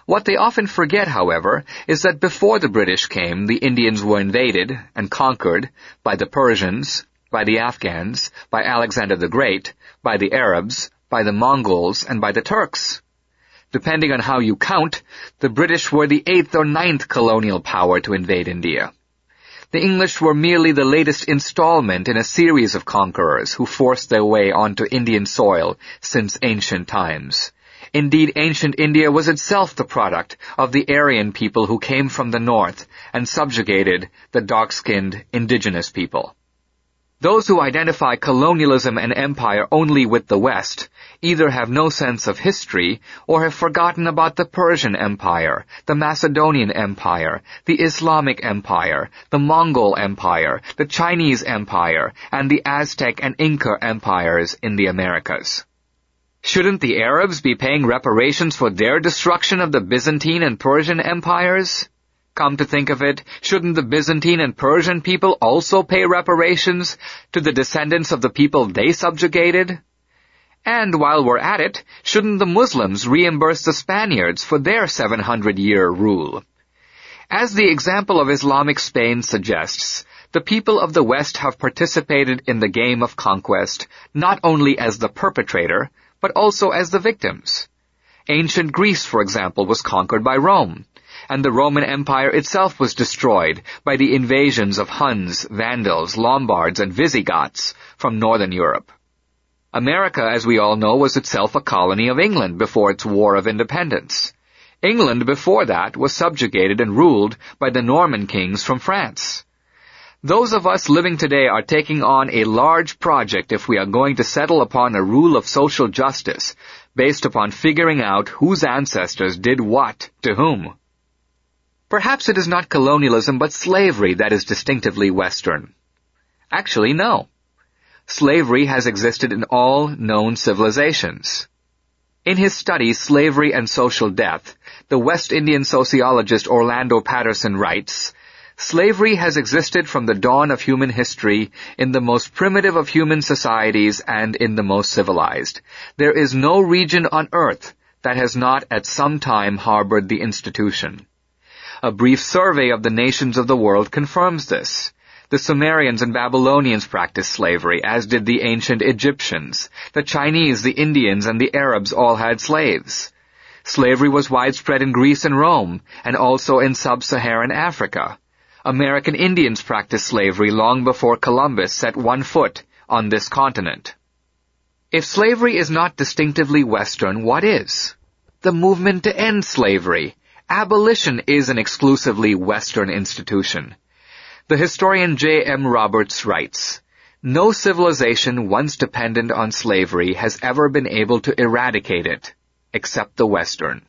What they often forget, however, is that before the British came, the Indians were invaded and conquered by the Persians, by the Afghans, by Alexander the Great, by the Arabs, by the Mongols, and by the Turks. Depending on how you count, the British were the 8th or 9th colonial power to invade India. The English were merely the latest installment in a series of conquerors who forced their way onto Indian soil since ancient times. Indeed, ancient India was itself the product of the Aryan people who came from the north and subjugated the dark-skinned indigenous people. Those who identify colonialism and empire only with the West either have no sense of history or have forgotten about the Persian Empire, the Macedonian Empire, the Islamic Empire, the Mongol Empire, the Chinese Empire, and the Aztec and Inca empires in the Americas. Shouldn't the Arabs be paying reparations for their destruction of the Byzantine and Persian empires? Come to think of it, shouldn't the Byzantine and Persian people also pay reparations to the descendants of the people they subjugated? And while we're at it, shouldn't the Muslims reimburse the Spaniards for their 700-year rule? As the example of Islamic Spain suggests, the people of the West have participated in the game of conquest not only as the perpetrator, but also as the victims. Ancient Greece, for example, was conquered by Rome, and the Roman Empire itself was destroyed by the invasions of Huns, Vandals, Lombards, and Visigoths from northern Europe. America, as we all know, was itself a colony of England before its War of Independence. England before that was subjugated and ruled by the Norman kings from France. Those of us living today are taking on a large project if we are going to settle upon a rule of social justice based upon figuring out whose ancestors did what to whom. Perhaps it is not colonialism but slavery that is distinctively Western. Actually, no. Slavery has existed in all known civilizations. In his study, Slavery and Social Death, the West Indian sociologist Orlando Patterson writes, "Slavery has existed from the dawn of human history in the most primitive of human societies and in the most civilized. There is no region on earth that has not at some time harbored the institution." A brief survey of the nations of the world confirms this. The Sumerians and Babylonians practiced slavery, as did the ancient Egyptians. The Chinese, the Indians, and the Arabs all had slaves. Slavery was widespread in Greece and Rome, and also in sub-Saharan Africa. American Indians practiced slavery long before Columbus set one foot on this continent. If slavery is not distinctively Western, what is? The movement to end slavery. Abolition is an exclusively Western institution. The historian J. M. Roberts writes, "No civilization once dependent on slavery has ever been able to eradicate it, except the Western."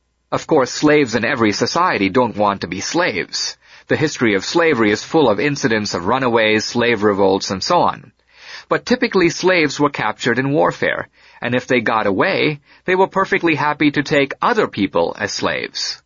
Of course, slaves in every society don't want to be slaves. The history of slavery is full of incidents of runaways, slave revolts, and so on. But typically slaves were captured in warfare, and if they got away, they were perfectly happy to take other people as slaves.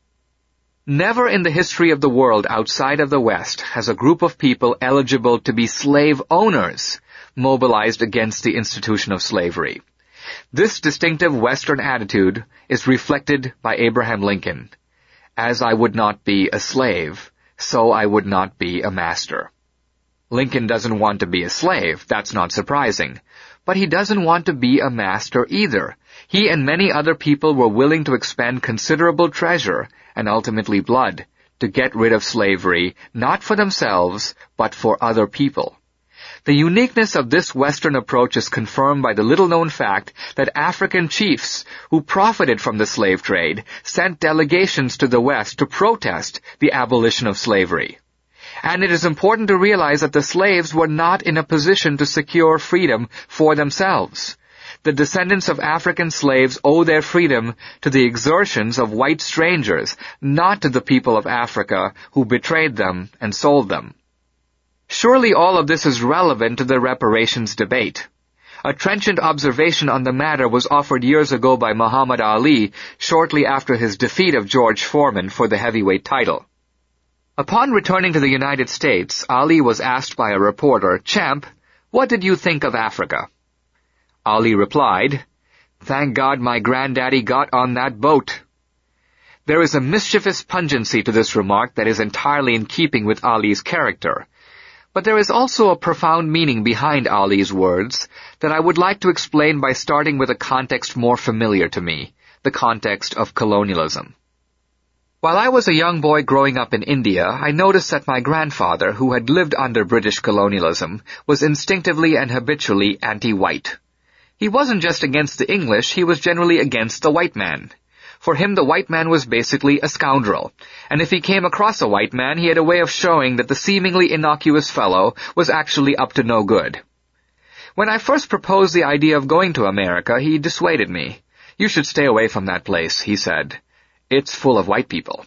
Never in the history of the world outside of the West has a group of people eligible to be slave owners mobilized against the institution of slavery. This distinctive Western attitude is reflected by Abraham Lincoln. "As I would not be a slave, so I would not be a master." Lincoln doesn't want to be a slave, that's not surprising. But he doesn't want to be a master either. He and many other people were willing to expend considerable treasure, and ultimately blood, to get rid of slavery, not for themselves, but for other people. The uniqueness of this Western approach is confirmed by the little-known fact that African chiefs who profited from the slave trade sent delegations to the West to protest the abolition of slavery. And it is important to realize that the slaves were not in a position to secure freedom for themselves. The descendants of African slaves owe their freedom to the exertions of white strangers, not to the people of Africa who betrayed them and sold them. Surely all of this is relevant to the reparations debate. A trenchant observation on the matter was offered years ago by Muhammad Ali shortly after his defeat of George Foreman for the heavyweight title. Upon returning to the United States, Ali was asked by a reporter, "Champ, what did you think of Africa?" Ali replied, "Thank God my granddaddy got on that boat." There is a mischievous pungency to this remark that is entirely in keeping with Ali's character. But there is also a profound meaning behind Ali's words that I would like to explain by starting with a context more familiar to me, the context of colonialism. While I was a young boy growing up in India, I noticed that my grandfather, who had lived under British colonialism, was instinctively and habitually anti-white. He wasn't just against the English, he was generally against the white man. For him, the white man was basically a scoundrel, and if he came across a white man, he had a way of showing that the seemingly innocuous fellow was actually up to no good. When I first proposed the idea of going to America, he dissuaded me. "You should stay away from that place," he said. "It's full of white people."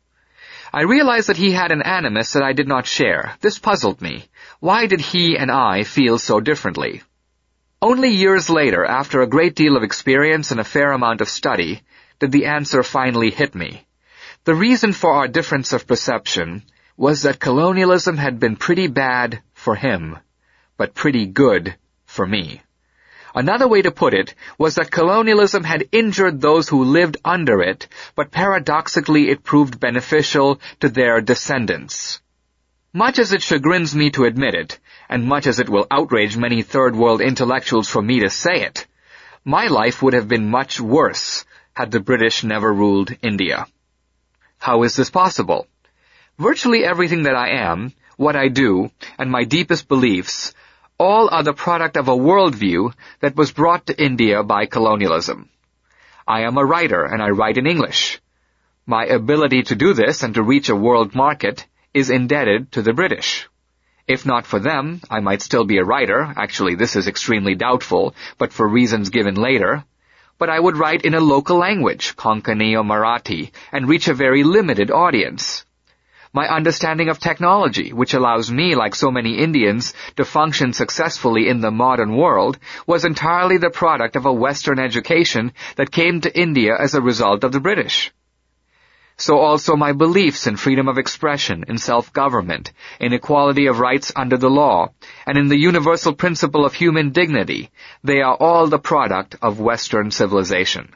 I realized that he had an animus that I did not share. This puzzled me. Why did he and I feel so differently? Only years later, after a great deal of experience and a fair amount of study, did the answer finally hit me. The reason for our difference of perception was that colonialism had been pretty bad for him, but pretty good for me. Another way to put it was that colonialism had injured those who lived under it, but paradoxically it proved beneficial to their descendants. Much as it chagrins me to admit it, and much as it will outrage many third-world intellectuals for me to say it, my life would have been much worse had the British never ruled India. How is this possible? Virtually everything that I am, what I do, and my deepest beliefs, all are the product of a worldview that was brought to India by colonialism. I am a writer, and I write in English. My ability to do this and to reach a world market is indebted to the British. If not for them, I might still be a writer. Actually, this is extremely doubtful, but for reasons given later. But I would write in a local language, Konkani or Marathi, and reach a very limited audience. My understanding of technology, which allows me, like so many Indians, to function successfully in the modern world, was entirely the product of a Western education that came to India as a result of the British. So also my beliefs in freedom of expression, in self-government, in equality of rights under the law, and in the universal principle of human dignity, they are all the product of Western civilization.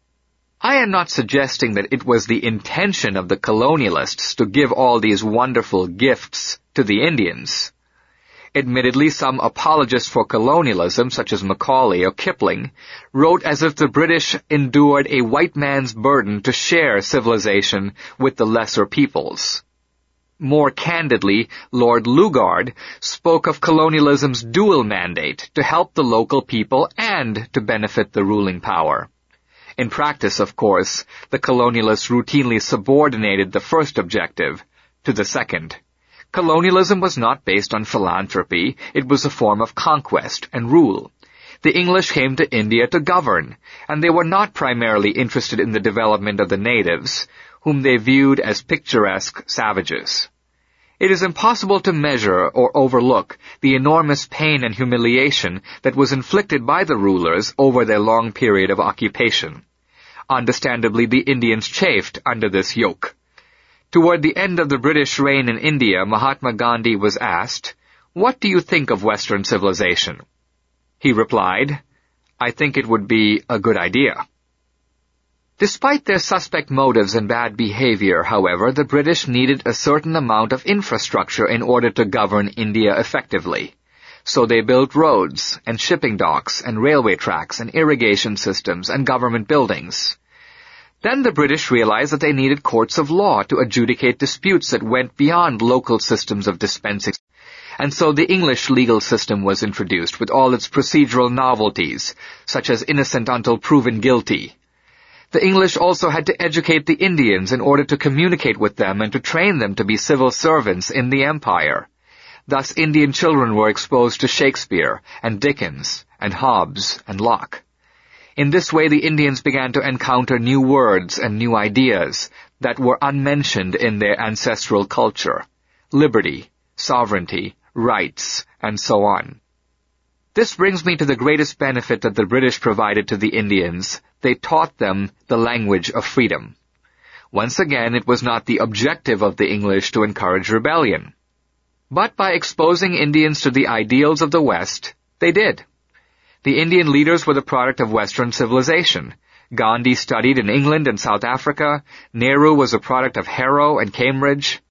I am not suggesting that it was the intention of the colonialists to give all these wonderful gifts to the Indians. Admittedly, some apologists for colonialism, such as Macaulay or Kipling, wrote as if the British endured a white man's burden to share civilization with the lesser peoples. More candidly, Lord Lugard spoke of colonialism's dual mandate to help the local people and to benefit the ruling power. In practice, of course, the colonialists routinely subordinated the first objective to the second. Colonialism was not based on philanthropy, it was a form of conquest and rule. The English came to India to govern, and they were not primarily interested in the development of the natives, whom they viewed as picturesque savages. It is impossible to measure or overlook the enormous pain and humiliation that was inflicted by the rulers over their long period of occupation. Understandably, the Indians chafed under this yoke. Toward the end of the British reign in India, Mahatma Gandhi was asked, "What do you think of Western civilization?" He replied, "I think it would be a good idea." Despite their suspect motives and bad behavior, however, the British needed a certain amount of infrastructure in order to govern India effectively. So they built roads and shipping docks and railway tracks and irrigation systems and government buildings. Then the British realized that they needed courts of law to adjudicate disputes that went beyond local systems of dispensing. And so the English legal system was introduced with all its procedural novelties, such as innocent until proven guilty. The English also had to educate the Indians in order to communicate with them and to train them to be civil servants in the empire. Thus Indian children were exposed to Shakespeare and Dickens and Hobbes and Locke. In this way, the Indians began to encounter new words and new ideas that were unmentioned in their ancestral culture: liberty, sovereignty, rights, and so on. This brings me to the greatest benefit that the British provided to the Indians. They taught them the language of freedom. Once again, it was not the objective of the English to encourage rebellion. But by exposing Indians to the ideals of the West, they did. The Indian leaders were the product of Western civilization. Gandhi studied in England and South Africa. Nehru was a product of Harrow and Cambridge.